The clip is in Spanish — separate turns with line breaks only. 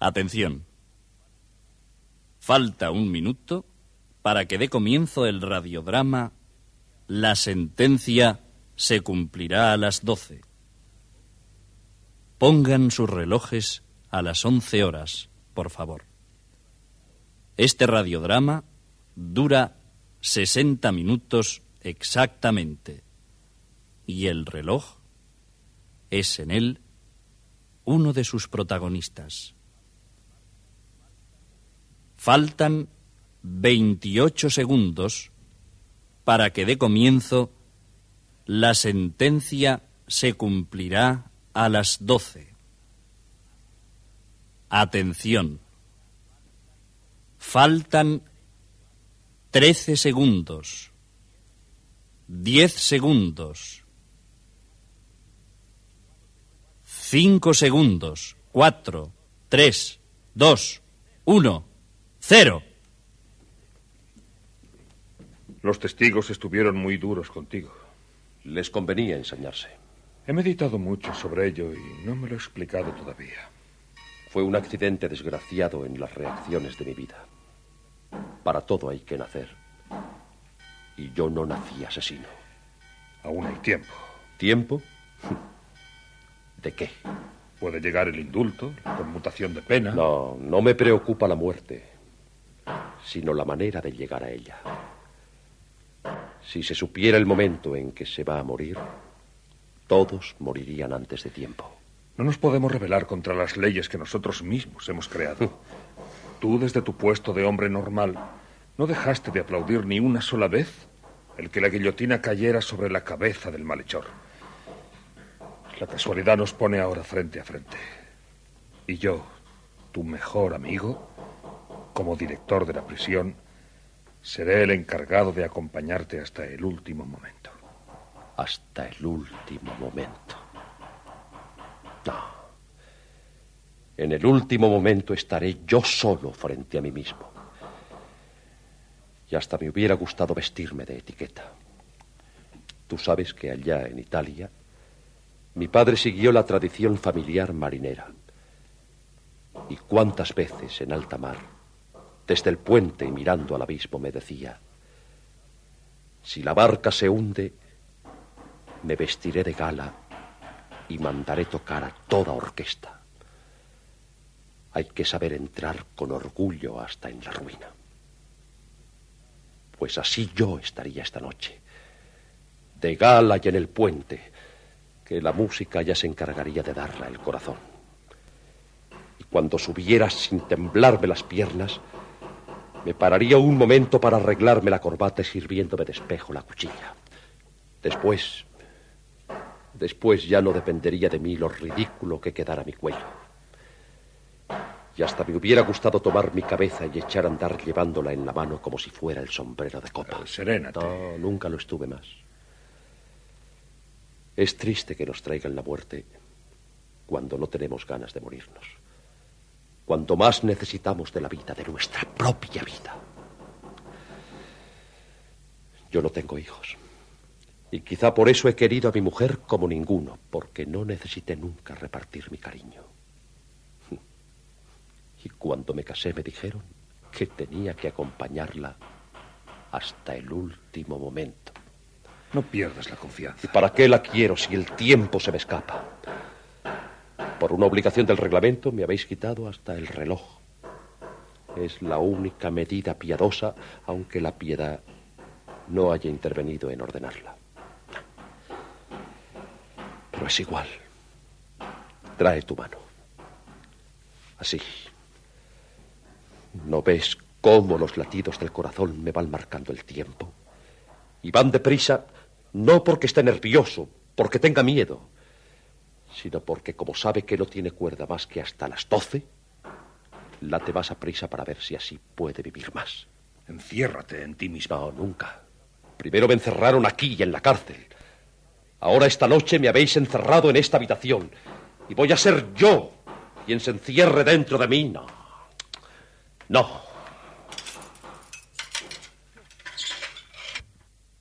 Atención. Falta 1 minuto para que dé comienzo el radiodrama La sentencia se cumplirá a las 12. Pongan sus relojes a las 11 horas, por favor. Este radiodrama dura 60 minutos exactamente y el reloj es en él uno de sus protagonistas. Faltan 28 segundos para que dé comienzo La sentencia se cumplirá a las 12. Atención. Faltan 13 segundos. 10 segundos. 5 segundos. 4, 3, 2, 1, 0.
Los testigos estuvieron muy duros contigo.
Les convenía ensañarse.
He meditado mucho sobre ello y no me lo he explicado todavía.
Fue un accidente desgraciado en las reacciones de mi vida. Para todo hay que nacer. Y yo no nací asesino.
Aún hay tiempo.
¿Tiempo? ¿De qué?
Puede llegar el indulto, la conmutación de pena.
No me preocupa la muerte, sino la manera de llegar a ella. Si se supiera el momento en que se va a morir, todos morirían antes de tiempo.
No nos podemos rebelar contra las leyes que nosotros mismos hemos creado. Tú, desde tu puesto de hombre normal, no dejaste de aplaudir ni una sola vez el que la guillotina cayera sobre la cabeza del malhechor. La casualidad nos pone ahora frente a frente. Y yo, tu mejor amigo, como director de la prisión, seré el encargado de acompañarte hasta el último momento.
Hasta el último momento. No. En el último momento estaré yo solo frente a mí mismo. Y hasta me hubiera gustado vestirme de etiqueta. Tú sabes que allá en Italia mi padre siguió la tradición familiar marinera. Y cuántas veces en alta mar, desde el puente y mirando al abismo, me decía: si la barca se hunde, me vestiré de gala y mandaré tocar a toda orquesta. Hay que saber entrar con orgullo hasta en la ruina. Pues así yo estaría esta noche, de gala y en el puente, que la música ya se encargaría de darla el corazón. Y cuando subiera sin temblarme las piernas, me pararía un momento para arreglarme la corbata y sirviéndome de espejo la cuchilla. Después ya no dependería de mí lo ridículo que quedara mi cuello. Y hasta me hubiera gustado tomar mi cabeza y echar a andar llevándola en la mano como si fuera el sombrero de copa.
Serénate.
No, nunca lo estuve más. Es triste que nos traigan la muerte cuando no tenemos ganas de morirnos. Cuanto más necesitamos de la vida, de nuestra propia vida. Yo no tengo hijos. Y quizá por eso he querido a mi mujer como ninguno, porque no necesité nunca repartir mi cariño. Y cuando me casé me dijeron que tenía que acompañarla hasta el último momento.
No pierdas la confianza.
¿Y para qué la quiero si el tiempo se me escapa? Por una obligación del reglamento me habéis quitado hasta el reloj. Es la única medida piadosa, aunque la piedad no haya intervenido en ordenarla. Pero es igual. Trae tu mano. Así. ¿No ves cómo los latidos del corazón me van marcando el tiempo? Y van deprisa, no porque esté nervioso, porque tenga miedo, sino porque, como sabe que no tiene cuerda más que hasta las 12, late más a prisa para ver si así puede vivir más.
Enciérrate en ti mismo.
No, nunca. Primero me encerraron aquí y en la cárcel. Ahora esta noche me habéis encerrado en esta habitación. Y voy a ser yo quien se encierre dentro de mí. No.